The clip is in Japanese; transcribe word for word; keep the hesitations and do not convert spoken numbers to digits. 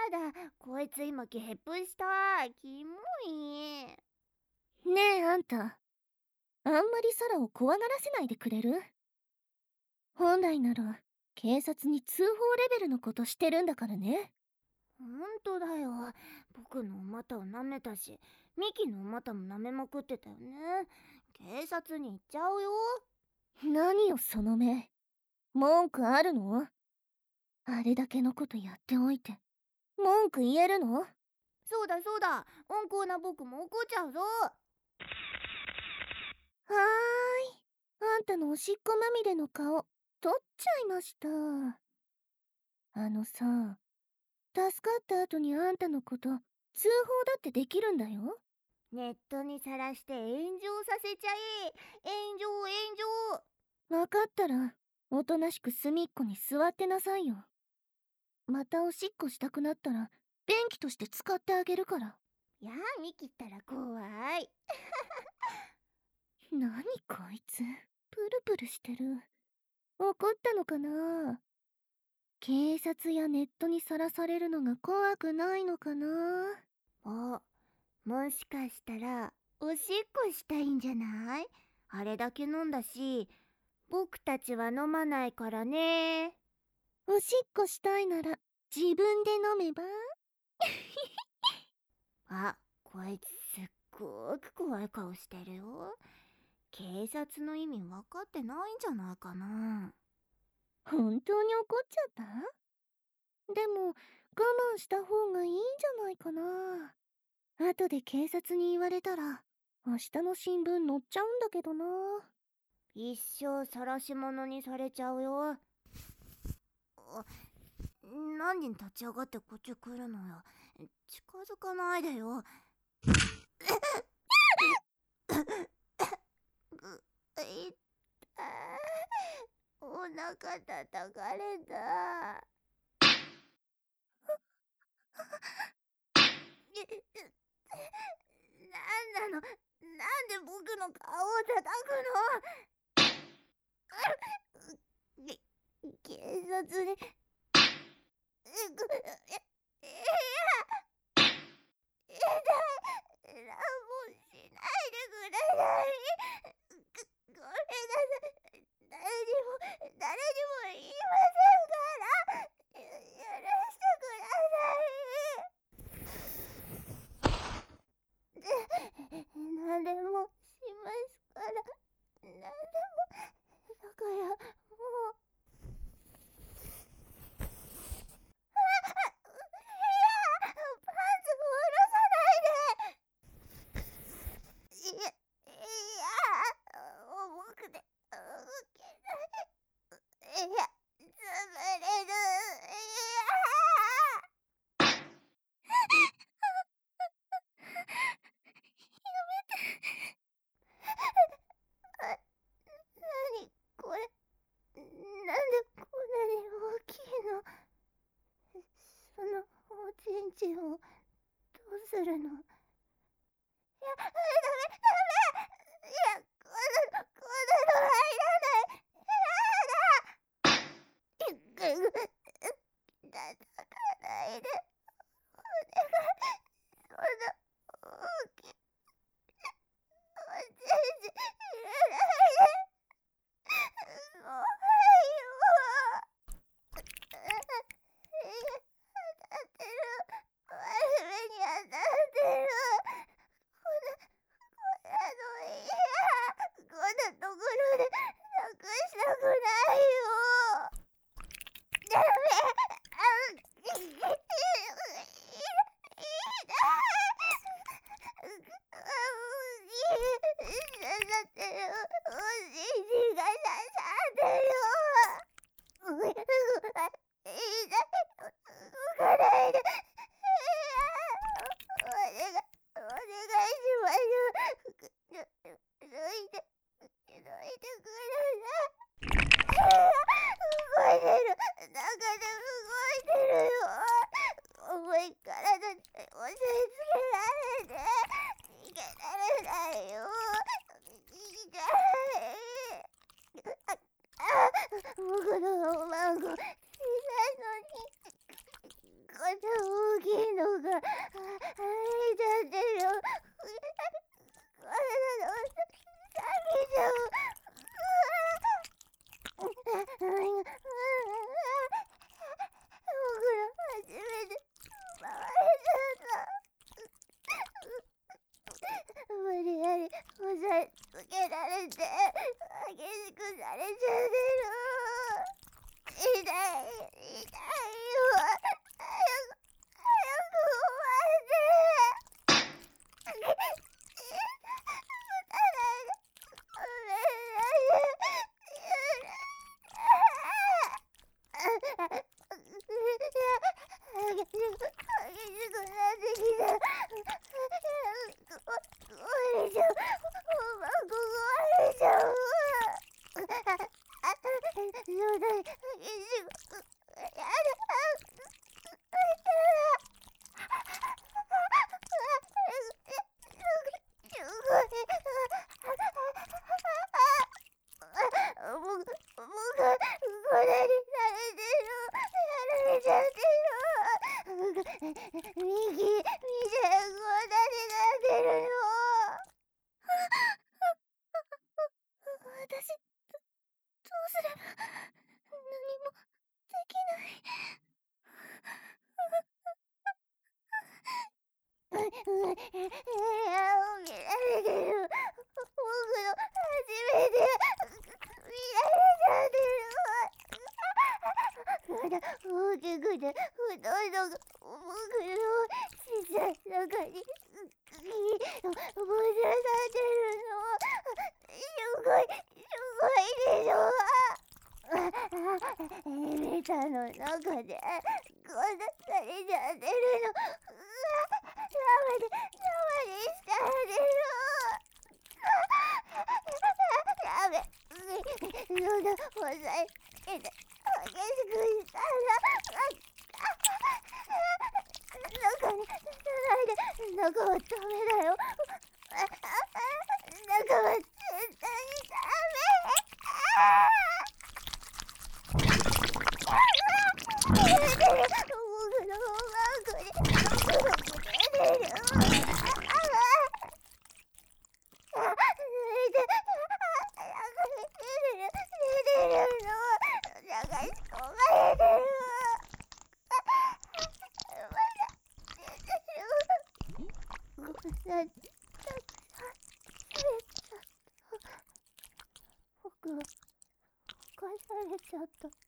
だ、こいつ今ゲップした。キモい。 ねえあんた、あんまりサラを怖がらせないでくれる？本来なら警察に通報レベルのことしてるんだからね。 ほんとだよ。僕のお股を舐めたし、ミキのお股も舐めまくってたよね。警察に行っちゃうよ。 何よその目、文句あるの？あれだけのことやっておいて文句言えるの？はそうだそうだ、温厚な僕も怒っちゃうぞ。 ーい、あんたのおしっこまみれの顔取っちゃいました。あのさ、助かった後にあんたのこと通報だってできるんだよ。 ネットにさらして炎上させちゃえ。炎上炎上。 わかったらおとなしく隅っこに座ってなさいよ。またおしっこしたくなったら便器として使ってあげるから。 やあ、ミキったら怖い。 なにこいつ、プルプルしてる。怒ったのかな？警察やネットにさらされるのが怖くないのかな？ あ、もしかしたらおしっこしたいんじゃない？あれだけ飲んだし、僕たちは飲まないからね。 おしっこしたいなら自分で飲めば？ あ、こいつすっごく怖い顔してるよ。警察の意味分かってないんじゃないかな。 本当に怒っちゃった？でも我慢した方がいいんじゃないかな。後で警察に言われたら明日の新聞載っちゃうんだけどな。 一生晒し者にされちゃうよ。あ、何人立ち上がってこっち来るのよ。近づかないでよ。いったお腹叩かれた。なんなの？なんで僕の顔を叩くの？け警察に。えぐええいやえだ乱暴しないでください。ごごめんなさい。誰にも誰にも言いませんから許してください。で何でもしますから。何でも。だからもう。パンツも下ろさないで。いや、いや、重くて動けない。いや、潰れる。いや。なにこれ。なんでこんなに大きいの？そのおちんちんをどうするの？いや、ダメダメ。いや、こんなのこんなの入らない。やだ。叩かないで。お願い。そんな大きいおちんちん入れないで。怖いよ。当たってる。悪目に当たってる。こんな、こんなの嫌。こんなところでなくしたくないよ。ダメ。あ、いい。いい。刺さってる。おしじが刺さってる。痛い。動かないで。お願い、お願いします。抜いて、抜いてください。動いてる。中で動いてるよ。重い体で押し付けられて逃げられないよ。痛い。あ、あ、僕のおまんこ小さいのに。こが腫れちゃってるよ。体の先じゃん。僕の初めて奪われちゃった。無理やり押さえつけられて激しくされちゃってる。痛い痛いよ。早く早く終わって打たないで。ごめんなさい。激しく激しくなってきた。壊れちゃう。ほんまこ壊れちゃう。そうだ、激しくやだ。僕、僕、これにされてる。やられちゃってる。右、見て、こんなになってるの。 私、どうすれば、何もできない。 部屋を見られてる。僕の初めて見られちゃってる。まだ大きくて太いのが僕の小さい中にぶら下ってるの。すごい、すごいでしょ。エレベーターの中でこんなされちゃってるの。生で、生でしたられる。ダメ。そんな抑えつけて激しくしたら中にさないで。中はダメだよ。中は絶対にダメ。僕のマークに僕の出てる。あ、抜いて、あ、出てるの。流し込まれてる。まだ出てる。ごめんなさい。たくさん喋っちゃった。僕は犯されちゃった。